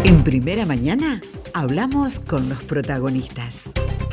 En Primera Mañana hablamos con los protagonistas.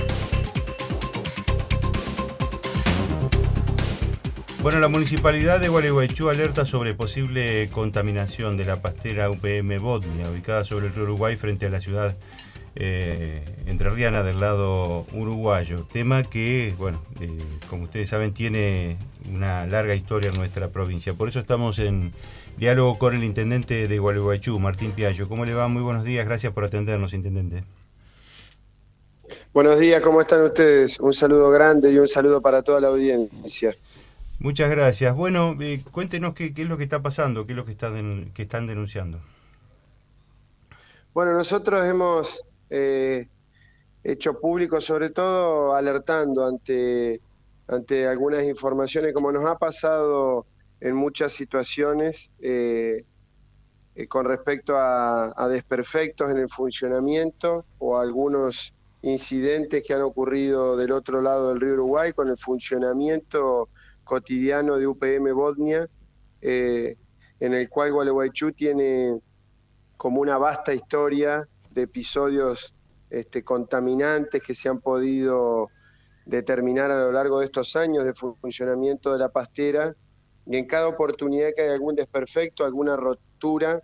Bueno, la Municipalidad de Gualeguaychú alerta sobre posible contaminación de la pastera UPM Bodnia, ubicada sobre el río Uruguay frente a la ciudad entrerriana del lado uruguayo. Tema que, como ustedes saben, tiene una larga historia en nuestra provincia. Por eso estamos en diálogo con el intendente de Gualeguaychú, Martín Piaggio. ¿Cómo le va? Muy buenos días, gracias por atendernos, intendente. Buenos días, ¿cómo están ustedes? Un saludo grande y un saludo para toda la audiencia. Muchas gracias. Bueno, cuéntenos qué es lo que está pasando, qué es lo que están denunciando. Bueno, nosotros hemos hecho público, sobre todo alertando ante algunas informaciones, como nos ha pasado en muchas situaciones con respecto a desperfectos en el funcionamiento o algunos incidentes que han ocurrido del otro lado del río Uruguay con el funcionamiento cotidiano de UPM Bodnia, en el cual Gualeguaychú tiene como una vasta historia de episodios contaminantes que se han podido determinar a lo largo de estos años de funcionamiento de la pastera, y en cada oportunidad que hay algún desperfecto, alguna rotura,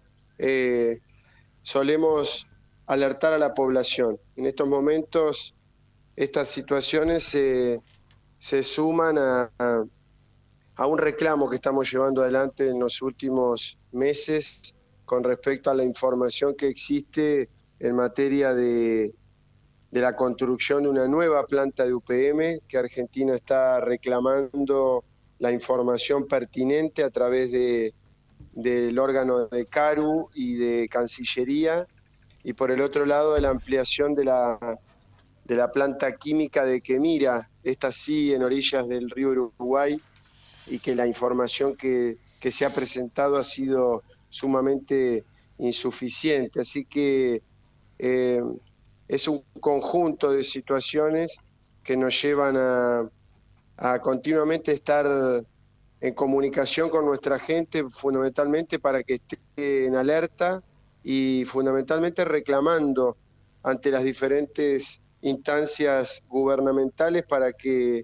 solemos alertar a la población. En estos momentos estas situaciones se suman a un reclamo que estamos llevando adelante en los últimos meses con respecto a la información que existe en materia de la construcción de una nueva planta de UPM, que Argentina está reclamando la información pertinente a través del órgano de CARU y de Cancillería, y por el otro lado de la ampliación de la planta química de Quemira, esta sí en orillas del río Uruguay, y que la información que se ha presentado ha sido sumamente insuficiente. Así que es un conjunto de situaciones que nos llevan a continuamente estar en comunicación con nuestra gente, fundamentalmente para que esté en alerta y fundamentalmente reclamando ante las diferentes instancias gubernamentales para que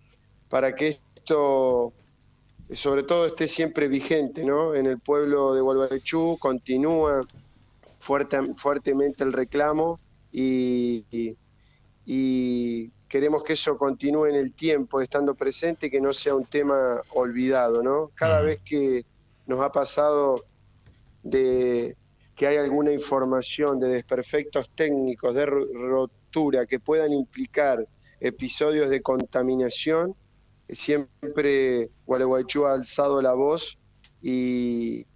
esto sobre todo esté siempre vigente, ¿no? En el pueblo de Gualeguaychú continúa fuertemente el reclamo y queremos que eso continúe en el tiempo, estando presente, que no sea un tema olvidado, ¿no? Cada vez que nos ha pasado de que hay alguna información de desperfectos técnicos, de rotura, que puedan implicar episodios de contaminación, siempre Gualeguaychú ha alzado la voz y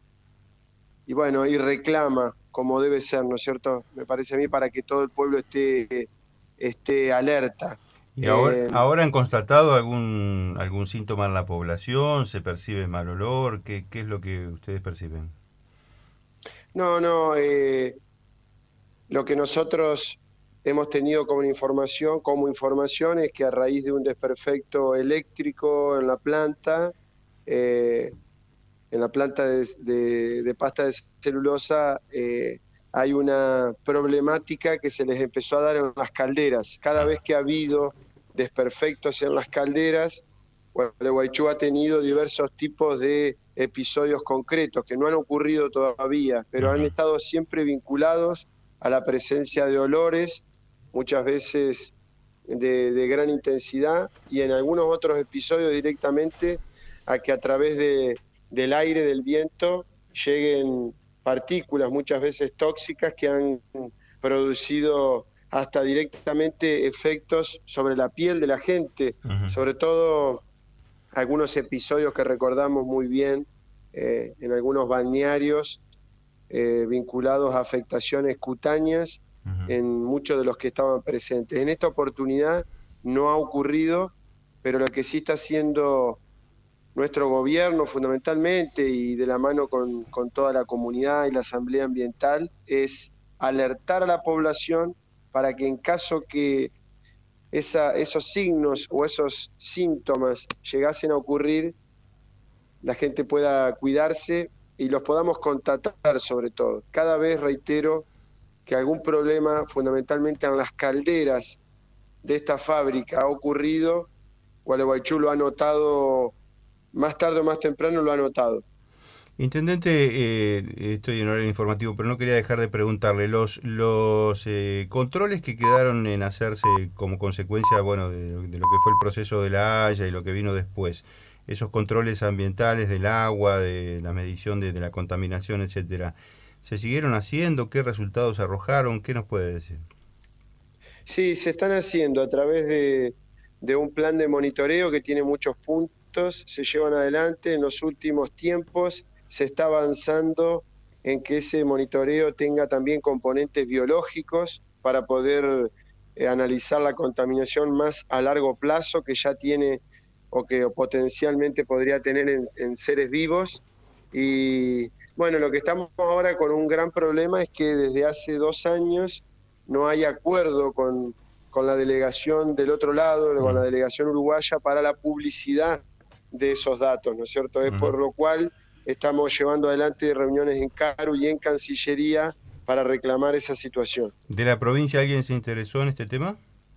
reclama como debe ser, ¿no es cierto? Me parece a mí, para que todo el pueblo esté alerta. ¿Y ahora han constatado algún síntoma en la población? ¿Se percibe mal olor? ¿Qué es lo que ustedes perciben? No, lo que nosotros hemos tenido como información es que a raíz de un desperfecto eléctrico en la planta de pasta de celulosa, hay una problemática que se les empezó a dar en las calderas. Cada vez que ha habido desperfectos en las calderas, Gualeguaychú ha tenido diversos tipos de episodios concretos que no han ocurrido todavía, pero han estado siempre vinculados a la presencia de olores, muchas veces de gran intensidad, y en algunos otros episodios directamente a que a través del aire, del viento, lleguen partículas muchas veces tóxicas que han producido hasta directamente efectos sobre la piel de la gente, sobre todo algunos episodios que recordamos muy bien en algunos balnearios vinculados a afectaciones cutáneas en muchos de los que estaban presentes. En esta oportunidad no ha ocurrido, pero lo que sí está haciendo nuestro gobierno fundamentalmente y de la mano con toda la comunidad y la Asamblea Ambiental es alertar a la población para que en caso que esos signos o esos síntomas llegasen a ocurrir, la gente pueda cuidarse y los podamos contactar sobre todo. Cada vez, reitero, que algún problema fundamentalmente en las calderas de esta fábrica ha ocurrido, Gualeguaychú lo ha notado, más tarde o más temprano lo ha notado. Intendente, estoy en horario informativo, pero no quería dejar de preguntarle, los controles que quedaron en hacerse como consecuencia, bueno, de lo que fue el proceso de la Haya y lo que vino después, esos controles ambientales del agua, de la medición de la contaminación, etcétera, ¿se siguieron haciendo? ¿Qué resultados arrojaron? ¿Qué nos puede decir? Sí, se están haciendo a través de un plan de monitoreo que tiene muchos puntos, se llevan adelante en los últimos tiempos. Se está avanzando en que ese monitoreo tenga también componentes biológicos para poder analizar la contaminación más a largo plazo que ya tiene o que potencialmente podría tener en seres vivos. Y bueno, lo que estamos ahora con un gran problema es que desde hace 2 años no hay acuerdo con la delegación del otro lado, con la delegación uruguaya para la publicidad de esos datos, ¿no es cierto? Es por lo cual estamos llevando adelante reuniones en CARU y en Cancillería para reclamar esa situación. ¿De la provincia alguien se interesó en este tema?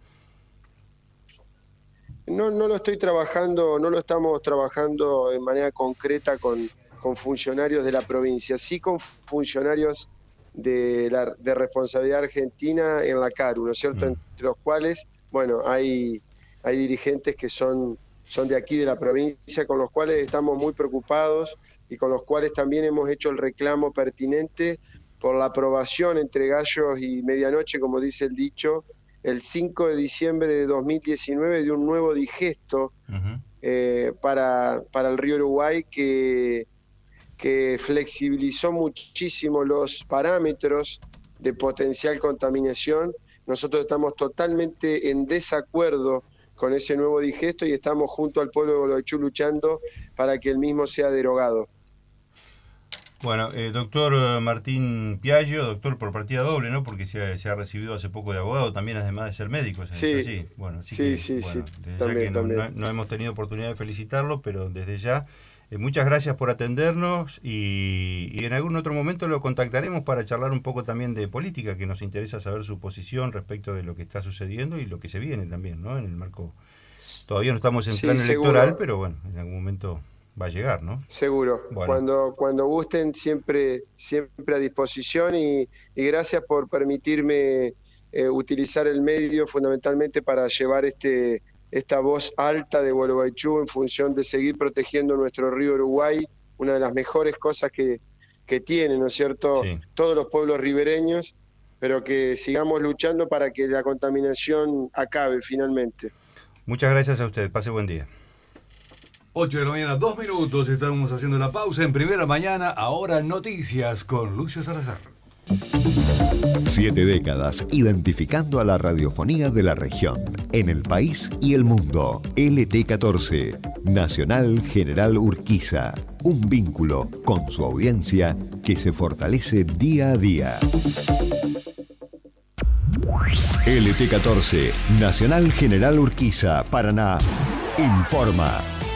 No lo estoy trabajando, no lo estamos trabajando en manera concreta con funcionarios de la provincia, sí con funcionarios de responsabilidad argentina en la CARU, ¿no es cierto? Entre los cuales, bueno, hay dirigentes que son de aquí de la provincia, con los cuales estamos muy preocupados y con los cuales también hemos hecho el reclamo pertinente por la aprobación entre gallos y medianoche, como dice el dicho, el 5 de diciembre de 2019 de un nuevo digesto para el río Uruguay que flexibilizó muchísimo los parámetros de potencial contaminación. Nosotros estamos totalmente en desacuerdo con ese nuevo digesto y estamos junto al pueblo de Gualeguaychú luchando para que el mismo sea derogado. Bueno, doctor Martín Piaggio, doctor por partida doble, ¿no? Porque se ha recibido hace poco de abogado, también además de ser médico. Sí, bueno, sí. También. No hemos tenido oportunidad de felicitarlo, pero desde ya, muchas gracias por atendernos y en algún otro momento lo contactaremos para charlar un poco también de política, que nos interesa saber su posición respecto de lo que está sucediendo y lo que se viene también, ¿no? En el marco, todavía no estamos en plan electoral, pero bueno, en algún momento va a llegar, ¿no? Seguro. Bueno. Cuando gusten, siempre a disposición y gracias por permitirme utilizar el medio fundamentalmente para llevar esta voz alta de Gualeguaychú en función de seguir protegiendo nuestro río Uruguay, una de las mejores cosas que tiene, ¿no es cierto?, sí, todos los pueblos ribereños, pero que sigamos luchando para que la contaminación acabe finalmente. Muchas gracias a usted. Pase buen día. 8 de la mañana, 2 minutos, estamos haciendo la pausa en Primera Mañana, ahora noticias con Lucio Salazar. 7 décadas identificando a la radiofonía de la región, en el país y el mundo. LT14, Nacional General Urquiza, un vínculo con su audiencia que se fortalece día a día. LT14, Nacional General Urquiza, Paraná, informa.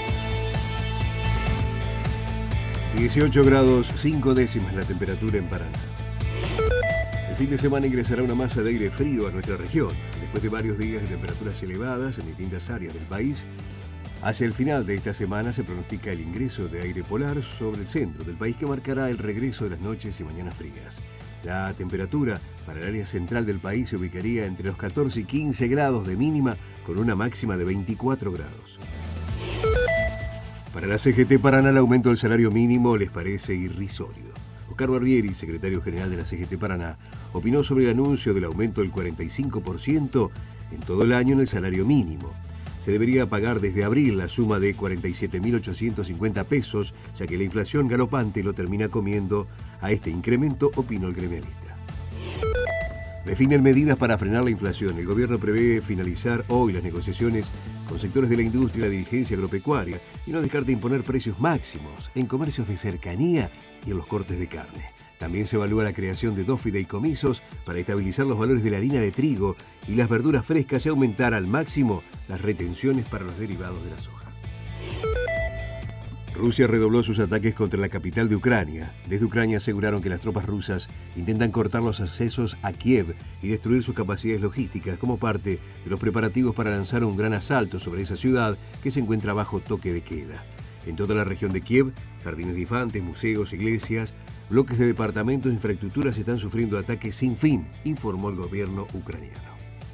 18 grados 5 décimas la temperatura en Paraná. El fin de semana ingresará una masa de aire frío a nuestra región. Después de varios días de temperaturas elevadas en distintas áreas del país, hacia el final de esta semana se pronostica el ingreso de aire polar sobre el centro del país que marcará el regreso de las noches y mañanas frías. La temperatura para el área central del país se ubicaría entre los 14 y 15 grados de mínima con una máxima de 24 grados. Para la CGT Paraná el aumento del salario mínimo les parece irrisorio. Oscar Barbieri, secretario general de la CGT Paraná, opinó sobre el anuncio del aumento del 45% en todo el año en el salario mínimo. Se debería pagar desde abril la suma de 47.850 pesos, ya que la inflación galopante lo termina comiendo a este incremento, opinó el gremialista. Definen medidas para frenar la inflación. El gobierno prevé finalizar hoy las negociaciones con sectores de la industria y la dirigencia agropecuaria y no descarta imponer precios máximos en comercios de cercanía y en los cortes de carne. También se evalúa la creación de 2 fideicomisos para estabilizar los valores de la harina de trigo y las verduras frescas y aumentar al máximo las retenciones para los derivados de la soja. Rusia redobló sus ataques contra la capital de Ucrania. Desde Ucrania aseguraron que las tropas rusas intentan cortar los accesos a Kiev y destruir sus capacidades logísticas como parte de los preparativos para lanzar un gran asalto sobre esa ciudad que se encuentra bajo toque de queda. En toda la región de Kiev, jardines de infantes, museos, iglesias, bloques de departamentos e infraestructuras están sufriendo ataques sin fin, informó el gobierno ucraniano.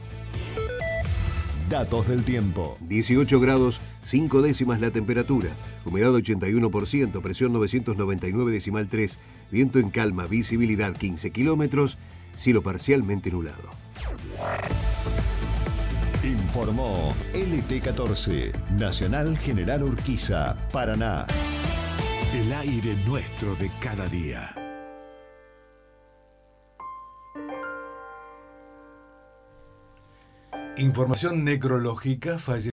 Datos del tiempo. 18 grados 5 décimas la temperatura, humedad 81%, presión 999,3, viento en calma, visibilidad 15 kilómetros, cielo parcialmente nublado. Informó LT14, Nacional General Urquiza, Paraná. El aire nuestro de cada día. Información necrológica.